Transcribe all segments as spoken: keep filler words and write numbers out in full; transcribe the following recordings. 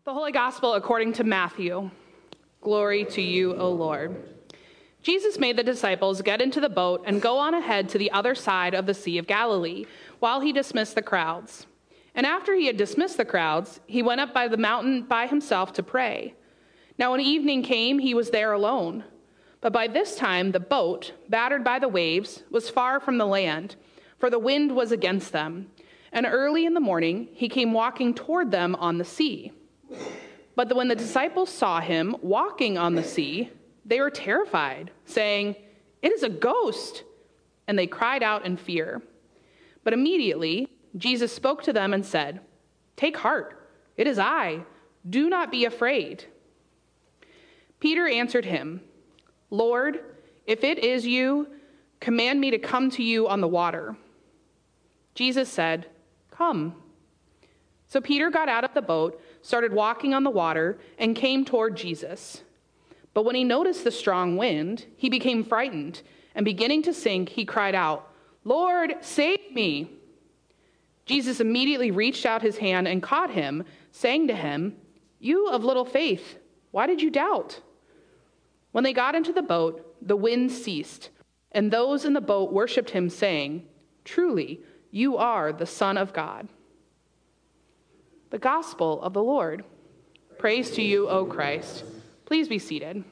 The Holy Gospel according to Matthew. Glory to you, O Lord. Jesus made the disciples get into the boat and go on ahead to the other side of the Sea of Galilee while he dismissed the crowds. And after he had dismissed the crowds, he went up by the mountain by himself to pray. Now when evening came, he was there alone. But by this time the boat, battered by the waves, was far from the land, for the wind was against them. And early in the morning he came walking toward them on the sea. But when the disciples saw him walking on the sea, they were terrified, saying, "It is a ghost!" And they cried out in fear. But immediately Jesus spoke to them and said, "Take heart, it is I. Do not be afraid." Peter answered him, "Lord, if it is you, command me to come to you on the water." Jesus said, "Come." So Peter got out of the boat, started walking on the water, and came toward Jesus. But when he noticed the strong wind, he became frightened, and beginning to sink, he cried out, "Lord, save me!" Jesus immediately reached out his hand and caught him, saying to him, "You of little faith, why did you doubt?" When they got into the boat, the wind ceased, and those in the boat worshipped him, saying, "Truly, you are the Son of God." The Gospel of the Lord. Praise to you, O Christ. Please be seated.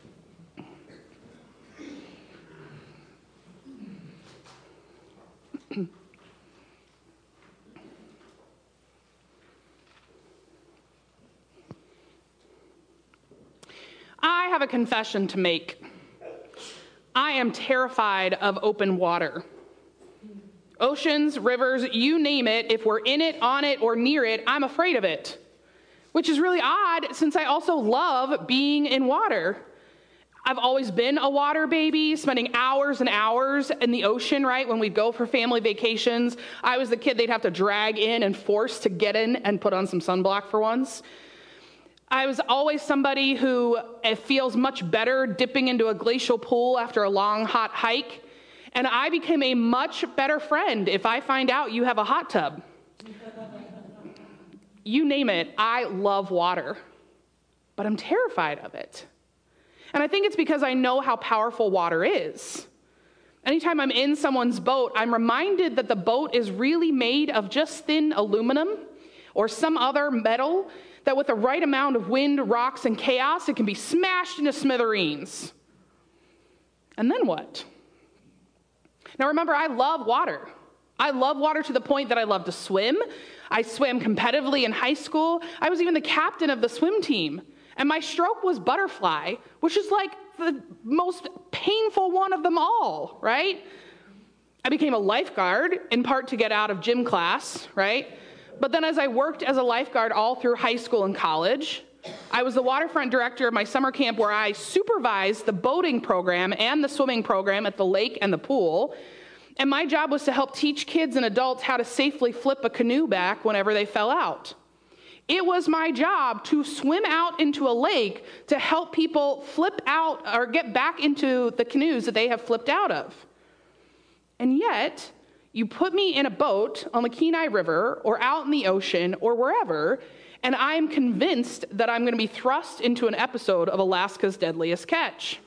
I have a confession to make. I am terrified of open water. Oceans, rivers, you name it, if we're in it, on it, or near it, I'm afraid of it. Which is really odd since I also love being in water. I've always been a water baby, spending hours and hours in the ocean, right? When we'd go for family vacations, I was the kid they'd have to drag in and force to get in and put on some sunblock for once. I was always somebody who feels much better dipping into a glacial pool after a long, hot hike. And I became a much better friend if I find out you have a hot tub. You name it, I love water, but I'm terrified of it. And I think it's because I know how powerful water is. Anytime I'm in someone's boat, I'm reminded that the boat is really made of just thin aluminum or some other metal that with the right amount of wind, rocks, and chaos, it can be smashed into smithereens. And then what? Now remember, I love water. I love water to the point that I love to swim. I swam competitively in high school. I was even the captain of the swim team. And my stroke was butterfly, which is like the most painful one of them all, right? I became a lifeguard, in part to get out of gym class, right? But then as I worked as a lifeguard all through high school and college, I was the waterfront director of my summer camp where I supervised the boating program and the swimming program at the lake and the pool. And my job was to help teach kids and adults how to safely flip a canoe back whenever they fell out. It was my job to swim out into a lake to help people flip out or get back into the canoes that they have flipped out of. And yet, you put me in a boat on the Kenai River or out in the ocean or wherever, and I am convinced that I'm going to be thrust into an episode of Alaska's Deadliest Catch.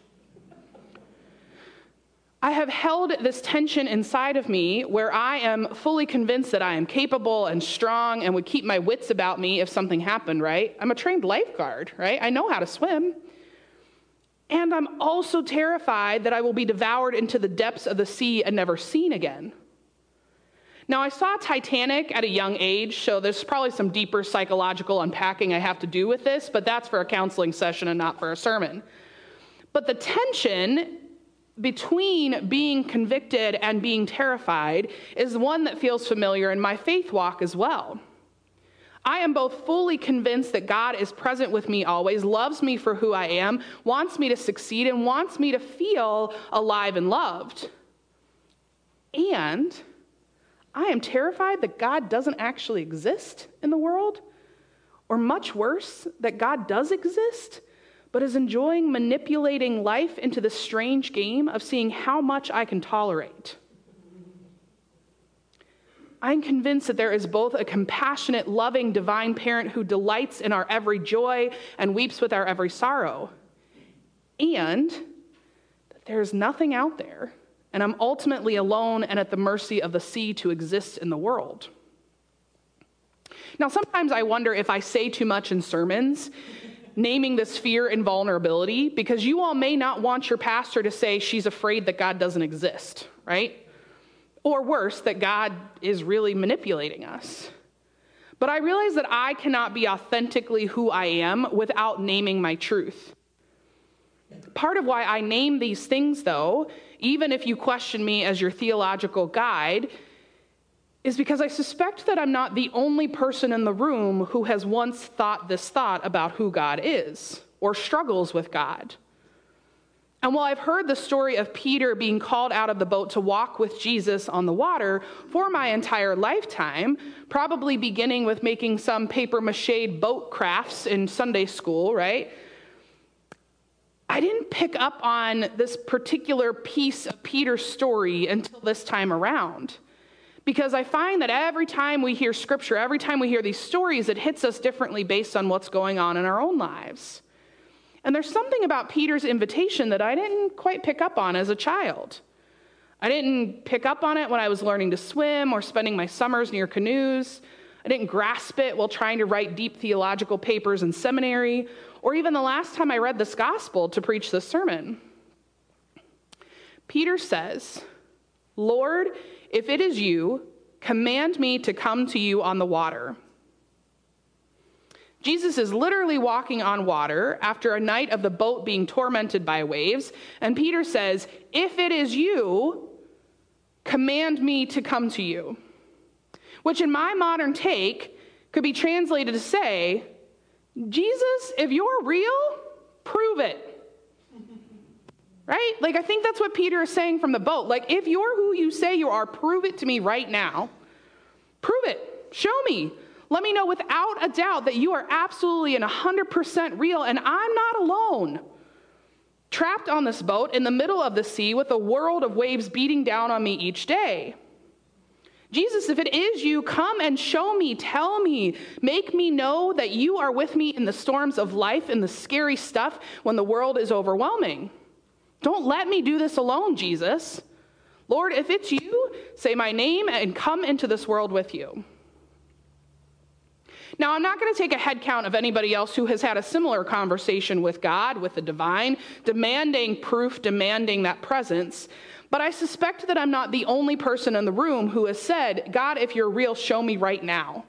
I have held this tension inside of me where I am fully convinced that I am capable and strong and would keep my wits about me if something happened, right? I'm a trained lifeguard, right? I know how to swim. And I'm also terrified that I will be devoured into the depths of the sea and never seen again. Now, I saw Titanic at a young age, so there's probably some deeper psychological unpacking I have to do with this, but that's for a counseling session and not for a sermon. But the tension between being convicted and being terrified is one that feels familiar in my faith walk as well. I am both fully convinced that God is present with me always, loves me for who I am, wants me to succeed, and wants me to feel alive and loved. And I am terrified that God doesn't actually exist in the world, or much worse, that God does exist, but is enjoying manipulating life into this strange game of seeing how much I can tolerate. I'm convinced that there is both a compassionate, loving, divine parent who delights in our every joy and weeps with our every sorrow, and that there is nothing out there, and I'm ultimately alone and at the mercy of the sea to exist in the world. Now, sometimes I wonder if I say too much in sermons, naming this fear and vulnerability, because you all may not want your pastor to say she's afraid that God doesn't exist, right? Or worse, that God is really manipulating us. But I realize that I cannot be authentically who I am without naming my truth. Part of why I name these things, though, even if you question me as your theological guide, is because I suspect that I'm not the only person in the room who has once thought this thought about who God is or struggles with God. And while I've heard the story of Peter being called out of the boat to walk with Jesus on the water for my entire lifetime, probably beginning with making some papier-mâché boat crafts in Sunday school, right? I didn't pick up on this particular piece of Peter's story until this time around. Because I find that every time we hear scripture, every time we hear these stories, it hits us differently based on what's going on in our own lives. And there's something about Peter's invitation that I didn't quite pick up on as a child. I didn't pick up on it when I was learning to swim or spending my summers near canoes. I didn't grasp it while trying to write deep theological papers in seminary, or even the last time I read this gospel to preach this sermon. Peter says, "Lord, if it is you, command me to come to you on the water." Jesus is literally walking on water after a night of the boat being tormented by waves, and Peter says, "If it is you, command me to come to you." Which in my modern take could be translated to say, Jesus, if you're real, prove it. Right? Like, I think that's what Peter is saying from the boat. Like, if you're who you say you are, prove it to me right now. Prove it. Show me. Let me know without a doubt that you are absolutely and one hundred percent real, and I'm not alone. Trapped on this boat in the middle of the sea with a world of waves beating down on me each day. Jesus, if it is you, come and show me, tell me, make me know that you are with me in the storms of life and the scary stuff when the world is overwhelming. Don't let me do this alone, Jesus. Lord, if it's you, say my name and come into this world with you. Now, I'm not going to take a head count of anybody else who has had a similar conversation with God, with the divine, demanding proof, demanding that presence. But I suspect that I'm not the only person in the room who has said, God, if you're real, show me right now.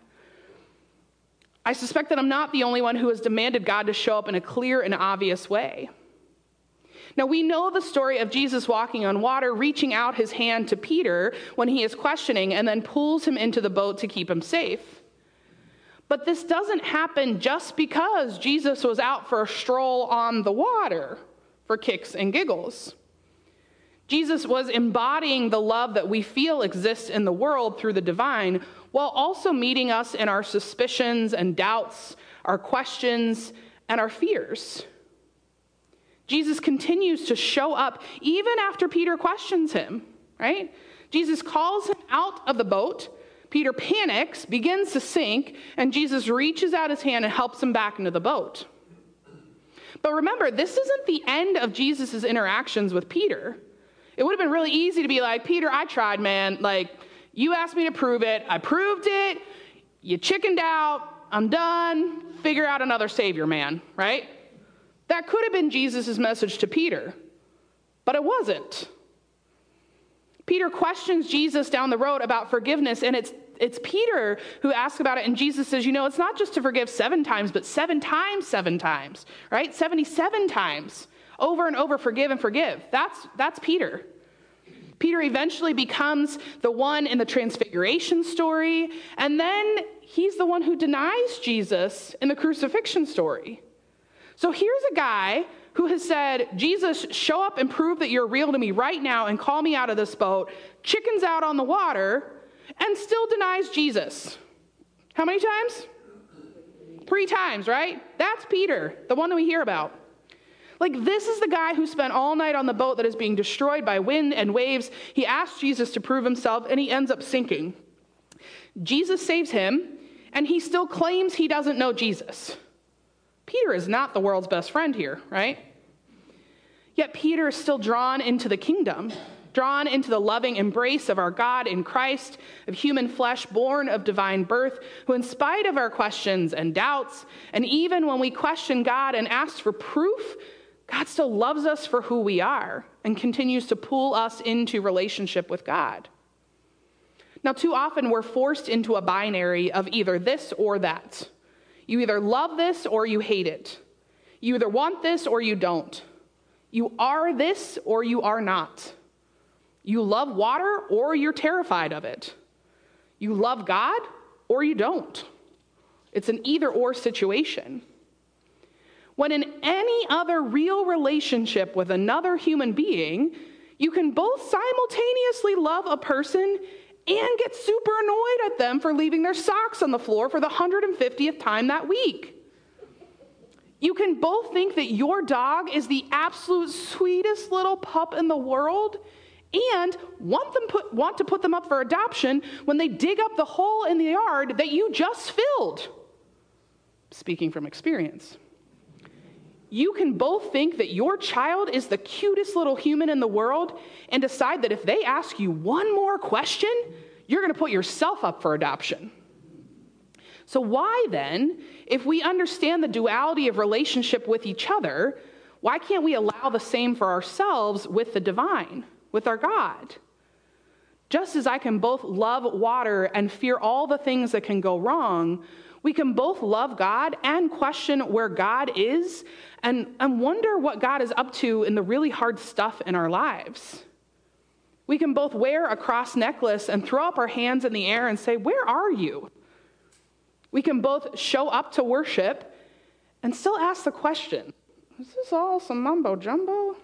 I suspect that I'm not the only one who has demanded God to show up in a clear and obvious way. Now, we know the story of Jesus walking on water, reaching out his hand to Peter when he is questioning, and then pulls him into the boat to keep him safe. But this doesn't happen just because Jesus was out for a stroll on the water for kicks and giggles. Jesus was embodying the love that we feel exists in the world through the divine, while also meeting us in our suspicions and doubts, our questions, and our fears. Jesus continues to show up even after Peter questions him, right? Jesus calls him out of the boat. Peter panics, begins to sink, and Jesus reaches out his hand and helps him back into the boat. But remember, this isn't the end of Jesus' interactions with Peter. It would have been really easy to be like, Peter, I tried, man. Like, you asked me to prove it. I proved it. You chickened out. I'm done. Figure out another savior, man, right? That could have been Jesus' message to Peter, but it wasn't. Peter questions Jesus down the road about forgiveness, and it's it's Peter who asks about it, and Jesus says, you know, it's not just to forgive seven times, but seven times seven times, right? seventy-seven times. Over and over, forgive and forgive. That's, that's Peter. Peter eventually becomes the one in the transfiguration story, and then he's the one who denies Jesus in the crucifixion story. So here's a guy who has said, Jesus, show up and prove that you're real to me right now and call me out of this boat, chickens out on the water, and still denies Jesus. How many times? Three times, right? That's Peter, the one that we hear about. Like, this is the guy who spent all night on the boat that is being destroyed by wind and waves. He asks Jesus to prove himself, and he ends up sinking. Jesus saves him, and he still claims he doesn't know Jesus. Peter is not the world's best friend here, right? Yet Peter is still drawn into the kingdom, drawn into the loving embrace of our God in Christ, of human flesh born of divine birth, who in spite of our questions and doubts, and even when we question God and ask for proof, God still loves us for who we are and continues to pull us into relationship with God. Now, too often we're forced into a binary of either this or that. You either love this or you hate it. You either want this or you don't. You are this or you are not. You love water or you're terrified of it. You love God or you don't. It's an either-or situation. When in any other real relationship with another human being, you can both simultaneously love a person and get super annoyed at them for leaving their socks on the floor for the one hundred fiftieth time that week. You can both think that your dog is the absolute sweetest little pup in the world and want them put, want to put them up for adoption when they dig up the hole in the yard that you just filled. Speaking from experience. You can both think that your child is the cutest little human in the world and decide that if they ask you one more question, you're going to put yourself up for adoption. So why then, if we understand the duality of relationship with each other, why can't we allow the same for ourselves with the divine, with our God? Just as I can both love water and fear all the things that can go wrong, we can both love God and question where God is and, and wonder what God is up to in the really hard stuff in our lives. We can both wear a cross necklace and throw up our hands in the air and say, "Where are you?" We can both show up to worship and still ask the question, is this all some mumbo jumbo?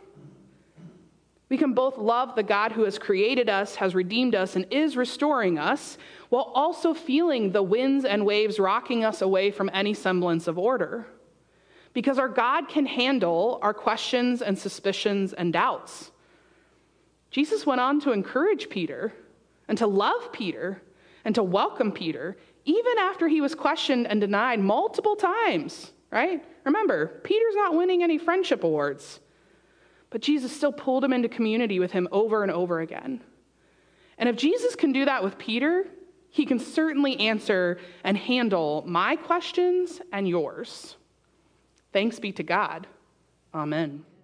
We can both love the God who has created us, has redeemed us, and is restoring us, while also feeling the winds and waves rocking us away from any semblance of order. Because our God can handle our questions and suspicions and doubts. Jesus went on to encourage Peter and to love Peter and to welcome Peter, even after he was questioned and denied multiple times, right? Remember, Peter's not winning any friendship awards. But Jesus still pulled him into community with him over and over again. And if Jesus can do that with Peter, he can certainly answer and handle my questions and yours. Thanks be to God. Amen.